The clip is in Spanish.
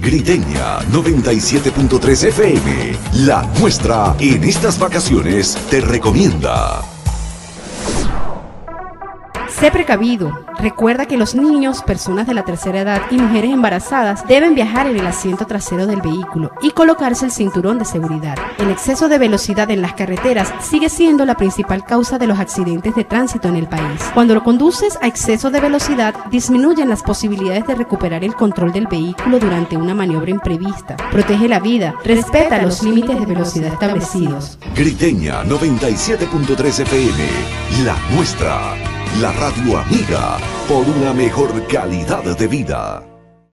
Griteña 97.3 FM. La nuestra en estas vacaciones te recomienda. Sé precavido. Recuerda que los niños, personas de la tercera edad y mujeres embarazadas deben viajar en el asiento trasero del vehículo y colocarse el cinturón de seguridad. El exceso de velocidad en las carreteras sigue siendo la principal causa de los accidentes de tránsito en el país. Cuando lo conduces a exceso de velocidad, disminuyen las posibilidades de recuperar el control del vehículo durante una maniobra imprevista. Protege la vida, respeta los límites de velocidad establecidos. Griteña 97.3 FM. La nuestra. La radio amiga por una mejor calidad de vida.